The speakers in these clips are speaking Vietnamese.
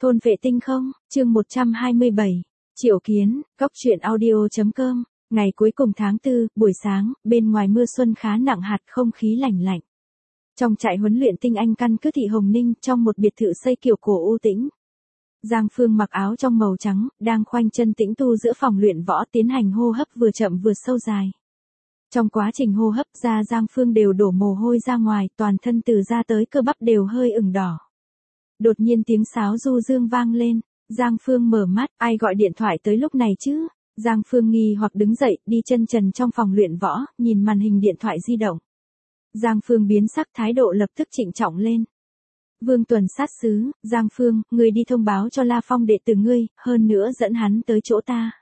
Thôn vệ tinh không, chương 127. Triệu Kiến, Cóc truyện audio.com. Ngày cuối cùng tháng 4, buổi sáng, bên ngoài mưa xuân khá nặng hạt, không khí lạnh lạnh. Trong trại huấn luyện tinh Anh căn cứ thị Hồng Ninh, trong một biệt thự xây kiểu cổ u tĩnh. Giang Phương mặc áo trong màu trắng, đang khoanh chân tĩnh tu giữa phòng luyện võ tiến hành hô hấp vừa chậm vừa sâu dài. Trong quá trình hô hấp ra Giang Phương đều đổ mồ hôi ra ngoài, toàn thân từ da tới cơ bắp đều hơi ửng đỏ. Đột nhiên tiếng sáo du dương vang lên, Giang Phương mở mắt, ai gọi điện thoại tới lúc này chứ? Giang Phương nghi hoặc đứng dậy, đi chân trần trong phòng luyện võ, nhìn màn hình điện thoại di động. Giang Phương biến sắc, thái độ lập tức trịnh trọng lên. Vương Tuần sát sứ, Giang Phương, người đi thông báo cho La Phong đệ tử ngươi, hơn nữa dẫn hắn tới chỗ ta.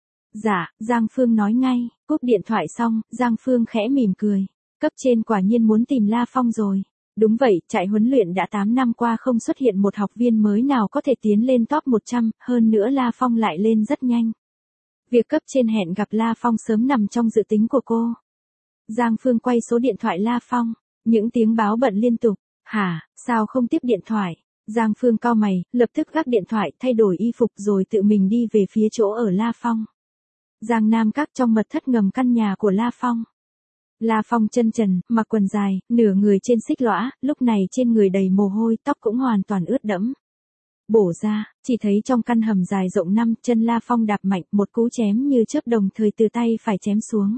Dạ, Giang Phương nói ngay, cúp điện thoại xong, Giang Phương khẽ mỉm cười. Cấp trên quả nhiên muốn tìm La Phong rồi. Đúng vậy, trại huấn luyện đã 8 năm qua không xuất hiện một học viên mới nào có thể tiến lên top 100, hơn nữa La Phong lại lên rất nhanh. Việc cấp trên hẹn gặp La Phong sớm nằm trong dự tính của cô. Giang Phương quay số điện thoại La Phong, những tiếng báo bận liên tục. Hả, sao không tiếp điện thoại? Giang Phương cau mày, lập tức gác điện thoại, thay đổi y phục rồi tự mình đi về phía chỗ ở La Phong. Giang Nam Các trong mật thất ngầm căn nhà của La Phong. La Phong chân trần, mặc quần dài, nửa người trên xích lõa, lúc này trên người đầy mồ hôi, tóc cũng hoàn toàn ướt đẫm. Bổ ra, chỉ thấy trong căn hầm dài rộng 5 chân La Phong đạp mạnh, một cú chém như chớp đồng thời từ tay phải chém xuống.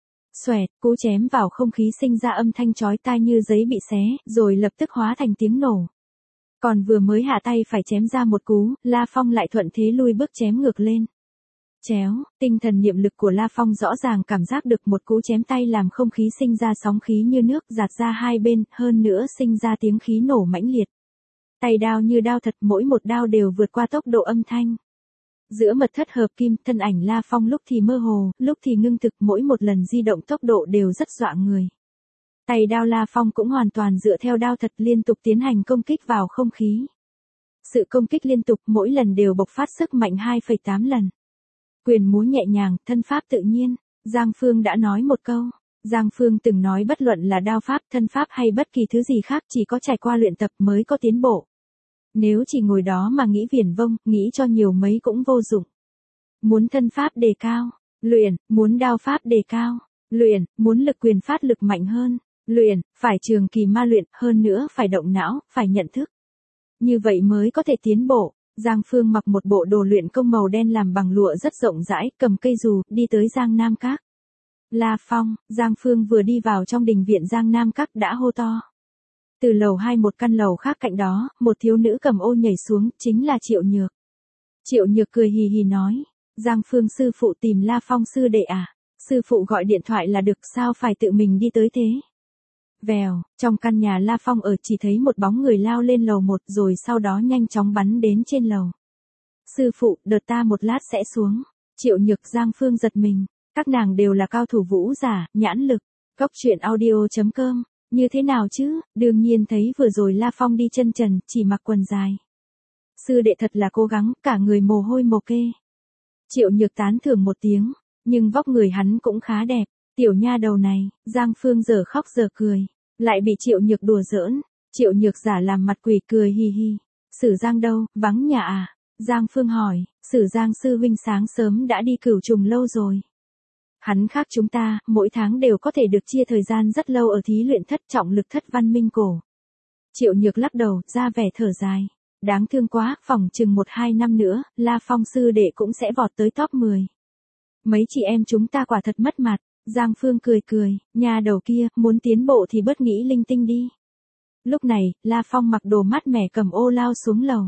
Xoẹt, cú chém vào không khí sinh ra âm thanh chói tai như giấy bị xé, rồi lập tức hóa thành tiếng nổ. Còn vừa mới hạ tay phải chém ra một cú, La Phong lại thuận thế lui bước chém ngược lên. Chéo, tinh thần niệm lực của La Phong rõ ràng cảm giác được một cú chém tay làm không khí sinh ra sóng khí như nước giạt ra hai bên, hơn nữa sinh ra tiếng khí nổ mãnh liệt. Tay đao như đao thật, mỗi một đao đều vượt qua tốc độ âm thanh. Giữa mật thất hợp kim, thân ảnh La Phong lúc thì mơ hồ, lúc thì ngưng thực, mỗi một lần di động tốc độ đều rất dọa người. Tay đao La Phong cũng hoàn toàn dựa theo đao thật liên tục tiến hành công kích vào không khí. Sự công kích liên tục mỗi lần đều bộc phát sức mạnh 2,8 lần. Quyền múa nhẹ nhàng, thân pháp tự nhiên. Giang Phương đã nói một câu. Giang Phương từng nói bất luận là đao pháp, thân pháp hay bất kỳ thứ gì khác chỉ có trải qua luyện tập mới có tiến bộ. Nếu chỉ ngồi đó mà nghĩ viển vông, nghĩ cho nhiều mấy cũng vô dụng. Muốn thân pháp đề cao, luyện, muốn đao pháp đề cao, luyện, muốn lực quyền phát lực mạnh hơn, luyện, phải trường kỳ ma luyện, hơn nữa phải động não, phải nhận thức. Như vậy mới có thể tiến bộ. Giang Phương mặc một bộ đồ luyện công màu đen làm bằng lụa rất rộng rãi, cầm cây dù, đi tới Giang Nam Các. La Phong, Giang Phương vừa đi vào trong đình viện Giang Nam Các đã hô to. Từ lầu 2 một căn lầu khác cạnh đó, một thiếu nữ cầm ô nhảy xuống, chính là Triệu Nhược. Triệu Nhược cười hì hì nói, Giang Phương sư phụ tìm La Phong sư đệ à, sư phụ gọi điện thoại là được, sao phải tự mình đi tới thế? Vèo, trong căn nhà La Phong ở chỉ thấy một bóng người lao lên lầu 1 rồi sau đó nhanh chóng bắn đến trên lầu. Sư phụ, đợt ta một lát sẽ xuống. Triệu Nhược Giang Phương giật mình, các nàng đều là cao thủ vũ giả, nhãn lực. Cóc truyện audio.com, như thế nào chứ, đương nhiên thấy vừa rồi La Phong đi chân trần, chỉ mặc quần dài. Sư đệ thật là cố gắng, cả người mồ hôi mồ kê. Triệu Nhược tán thưởng một tiếng, nhưng vóc người hắn cũng khá đẹp. Tiểu nha đầu này, Giang Phương giờ khóc giờ cười, lại bị Triệu Nhược đùa giỡn. Triệu Nhược giả làm mặt quỷ cười hi hi. Sử Giang đâu, vắng nhà à? Giang Phương hỏi, Sử Giang sư huynh sáng sớm đã đi Cửu Trùng lâu rồi. Hắn khác chúng ta, mỗi tháng đều có thể được chia thời gian rất lâu ở thí luyện thất trọng lực thất văn minh cổ. Triệu Nhược lắc đầu, ra vẻ thở dài. Đáng thương quá, phỏng chừng 1-2 năm nữa, La Phong sư đệ cũng sẽ vọt tới top 10. Mấy chị em chúng ta quả thật mất mặt. Giang Phương cười cười, nhà đầu kia, muốn tiến bộ thì bớt nghĩ linh tinh đi. Lúc này, La Phong mặc đồ mát mẻ cầm ô lao xuống lầu.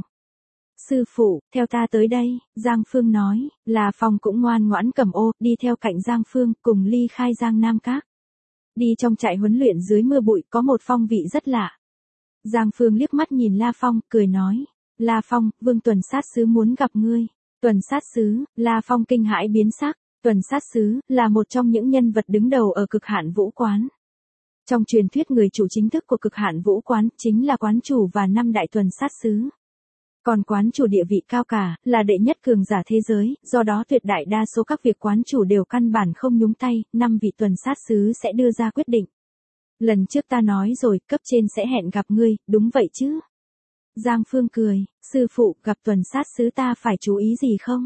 Sư phụ, theo ta tới đây, Giang Phương nói. La Phong cũng ngoan ngoãn cầm ô, đi theo cạnh Giang Phương, cùng ly khai Giang Nam Các. Đi trong trại huấn luyện dưới mưa bụi, có một phong vị rất lạ. Giang Phương liếc mắt nhìn La Phong, cười nói. La Phong, Vương Tuần sát sứ muốn gặp ngươi. Tuần sát sứ, La Phong kinh hãi biến sắc. Tuần sát sứ, là một trong những nhân vật đứng đầu ở Cực Hạn Vũ Quán. Trong truyền thuyết người chủ chính thức của Cực Hạn Vũ Quán, chính là quán chủ và 5 đại tuần sát sứ. Còn quán chủ địa vị cao cả, là đệ nhất cường giả thế giới, do đó tuyệt đại đa số các việc quán chủ đều căn bản không nhúng tay, 5 vị tuần sát sứ sẽ đưa ra quyết định. Lần trước ta nói rồi, cấp trên sẽ hẹn gặp ngươi, đúng vậy chứ? Giang Phương cười, sư phụ gặp tuần sát sứ ta phải chú ý gì không?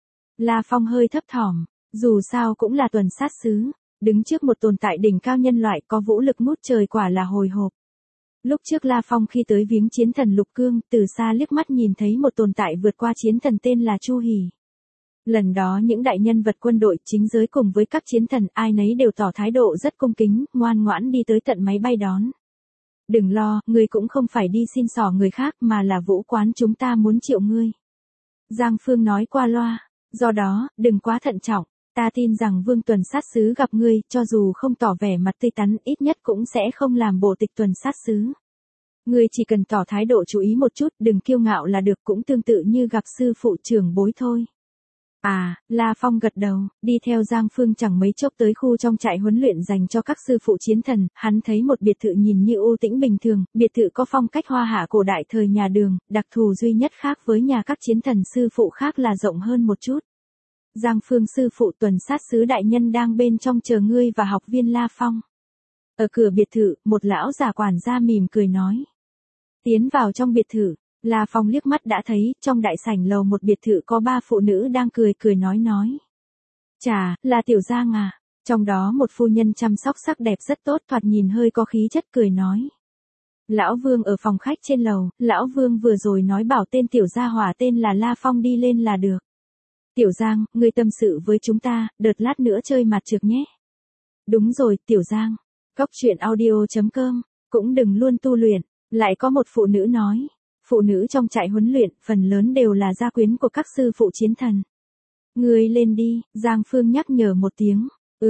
La Phong hơi thấp thỏm, dù sao cũng là tuần sát sứ, đứng trước một tồn tại đỉnh cao nhân loại có vũ lực ngút trời quả là hồi hộp. Lúc trước La Phong khi tới viếng chiến thần Lục Cương, từ xa liếc mắt nhìn thấy một tồn tại vượt qua chiến thần tên là Chu Hỉ. Lần đó những đại nhân vật quân đội chính giới cùng với các chiến thần ai nấy đều tỏ thái độ rất cung kính, ngoan ngoãn đi tới tận máy bay đón. Đừng lo, ngươi cũng không phải đi xin xỏ người khác mà là vũ quán chúng ta muốn triệu ngươi. Giang Phương nói qua loa, do đó, đừng quá thận trọng, ta tin rằng Vương tuần sát sứ gặp ngươi, cho dù không tỏ vẻ mặt tươi tắn ít nhất cũng sẽ không làm bộ tịch tuần sát sứ. Ngươi chỉ cần tỏ thái độ chú ý một chút, đừng kiêu ngạo là được, cũng tương tự như gặp sư phụ trưởng bối thôi. À, La Phong gật đầu, đi theo Giang Phương chẳng mấy chốc tới khu trong trại huấn luyện dành cho các sư phụ chiến thần, hắn thấy một biệt thự nhìn như u tĩnh bình thường, biệt thự có phong cách hoa hạ cổ đại thời nhà Đường, đặc thù duy nhất khác với nhà các chiến thần sư phụ khác là rộng hơn một chút. Giang Phương sư phụ tuần sát sứ đại nhân đang bên trong chờ ngươi và học viên La Phong. Ở cửa biệt thự, một lão già quản gia mỉm cười nói. Tiến vào trong biệt thự. La Phong liếc mắt đã thấy, trong đại sảnh lầu một biệt thự có 3 phụ nữ đang cười cười nói. Chà, là Tiểu Giang à? Trong đó một phu nhân chăm sóc sắc đẹp rất tốt, thoạt nhìn hơi có khí chất cười nói. Lão Vương ở phòng khách trên lầu, Lão Vương vừa rồi nói bảo tên Tiểu Gia Hỏa tên là La Phong đi lên là được. Tiểu Giang, ngươi tâm sự với chúng ta, đợt lát nữa chơi mặt trược nhé. Đúng rồi, Tiểu Giang. Góc truyện audio.com, cũng đừng luôn tu luyện, lại có một phụ nữ nói. Phụ nữ trong trại huấn luyện, phần lớn đều là gia quyến của các sư phụ chiến thần. Ngươi lên đi, Giang Phương nhắc nhở một tiếng.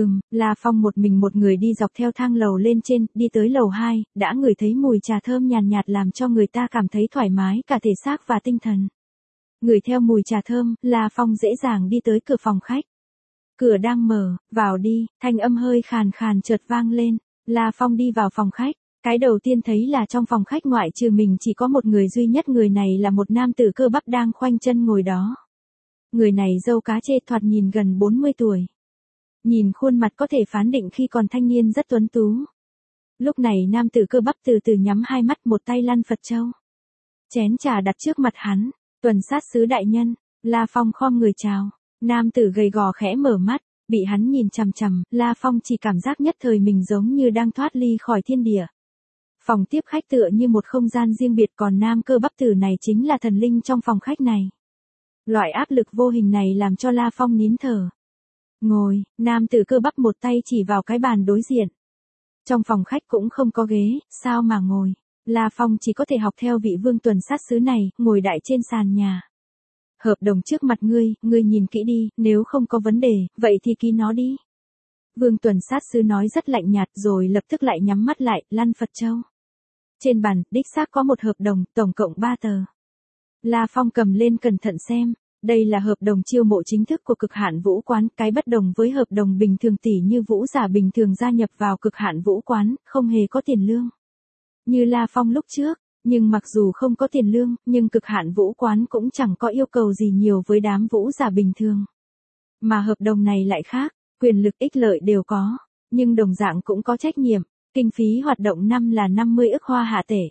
La Phong một mình một người đi dọc theo thang lầu lên trên, đi tới lầu 2, đã ngửi thấy mùi trà thơm nhàn nhạt làm cho người ta cảm thấy thoải mái cả thể xác và tinh thần. Ngửi theo mùi trà thơm, La Phong dễ dàng đi tới cửa phòng khách. Cửa đang mở, vào đi, thanh âm hơi khàn khàn chợt vang lên. La Phong đi vào phòng khách. Cái đầu tiên thấy là trong phòng khách ngoại trừ mình chỉ có một người duy nhất, người này là một nam tử cơ bắp đang khoanh chân ngồi đó. Người này râu cá chê, thoạt nhìn gần 40 tuổi. Nhìn khuôn mặt có thể phán định khi còn thanh niên rất tuấn tú. Lúc này nam tử cơ bắp từ từ nhắm hai mắt, một tay lăn Phật châu. Chén trà đặt trước mặt hắn, tuần sát sứ đại nhân, La Phong khom người chào. Nam tử gầy gò khẽ mở mắt, bị hắn nhìn chằm chằm, La Phong chỉ cảm giác nhất thời mình giống như đang thoát ly khỏi thiên địa. Phòng tiếp khách tựa như một không gian riêng biệt, còn nam cơ bắp tử này chính là thần linh trong phòng khách này. Loại áp lực vô hình này làm cho La Phong nín thở. Ngồi, nam tử cơ bắp một tay chỉ vào cái bàn đối diện. Trong phòng khách cũng không có ghế, sao mà ngồi. La Phong chỉ có thể học theo vị Vương tuần sát sứ này, ngồi đại trên sàn nhà. Hợp đồng trước mặt ngươi nhìn kỹ đi, nếu không có vấn đề, vậy thì ký nó đi. Vương tuần sát sứ nói rất lạnh nhạt rồi lập tức lại nhắm mắt lại, lăn Phật châu. Trên bàn, đích xác có một hợp đồng, tổng cộng 3 tờ. La Phong cầm lên cẩn thận xem, đây là hợp đồng chiêu mộ chính thức của Cực Hạn Vũ Quán, cái bất đồng với hợp đồng bình thường tỷ như vũ giả bình thường gia nhập vào Cực Hạn Vũ Quán, không hề có tiền lương. Như La Phong lúc trước, nhưng mặc dù không có tiền lương, nhưng Cực Hạn Vũ Quán cũng chẳng có yêu cầu gì nhiều với đám vũ giả bình thường. Mà hợp đồng này lại khác, quyền lực ích lợi đều có, nhưng đồng dạng cũng có trách nhiệm. Kinh phí hoạt động năm là 50 ức hoa hạ tệ.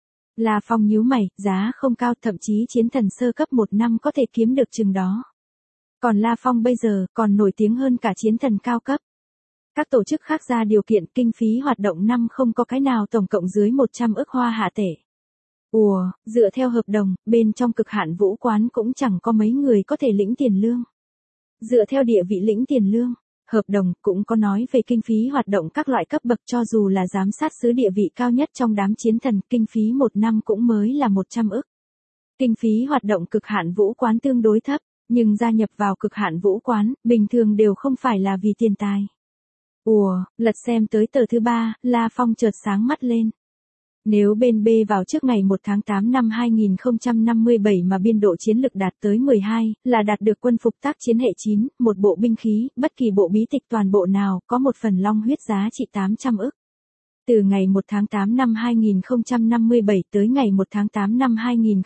La Phong nhíu mày, giá không cao, thậm chí chiến thần sơ cấp 1 năm có thể kiếm được chừng đó. Còn La Phong bây giờ còn nổi tiếng hơn cả chiến thần cao cấp. Các tổ chức khác ra điều kiện kinh phí hoạt động năm không có cái nào tổng cộng dưới 100 ức hoa hạ tệ. Dựa theo hợp đồng, bên trong Cực Hạn Vũ Quán cũng chẳng có mấy người có thể lĩnh tiền lương. Dựa theo địa vị lĩnh tiền lương, hợp đồng cũng có nói về kinh phí hoạt động các loại cấp bậc, cho dù là giám sát sứ địa vị cao nhất trong đám chiến thần, kinh phí 1 năm cũng mới là 100 ức. Kinh phí hoạt động Cực Hạn Vũ Quán tương đối thấp, nhưng gia nhập vào Cực Hạn Vũ Quán, bình thường đều không phải là vì tiền tài. Lật xem tới tờ thứ 3, La Phong chợt sáng mắt lên. Nếu bên B vào trước ngày 1 tháng 8 năm 2057 mà biên độ chiến lực đạt tới 12, là đạt được quân phục tác chiến hệ 9, một bộ binh khí, bất kỳ bộ bí tịch toàn bộ nào, có một phần long huyết giá trị 800 ức. Từ ngày 1 tháng 8 năm 2057 tới ngày 1 tháng 8 năm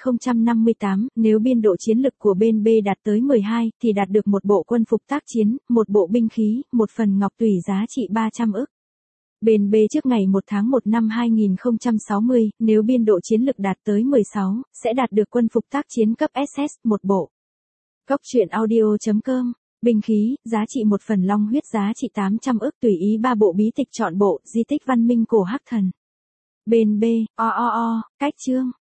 2058, nếu biên độ chiến lực của bên B đạt tới 12, thì đạt được một bộ quân phục tác chiến, một bộ binh khí, một phần ngọc tùy giá trị 300 ức. Bên B trước ngày 1 tháng 1 năm 2060, nếu biên độ chiến lực đạt tới 16, sẽ đạt được quân phục tác chiến cấp SS, một bộ. Góc truyện audio.com, binh khí, giá trị một phần long huyết giá trị 800 ức tùy ý 3 bộ bí tịch chọn bộ, di tích văn minh cổ Hắc Thần. Bên B, cách chương.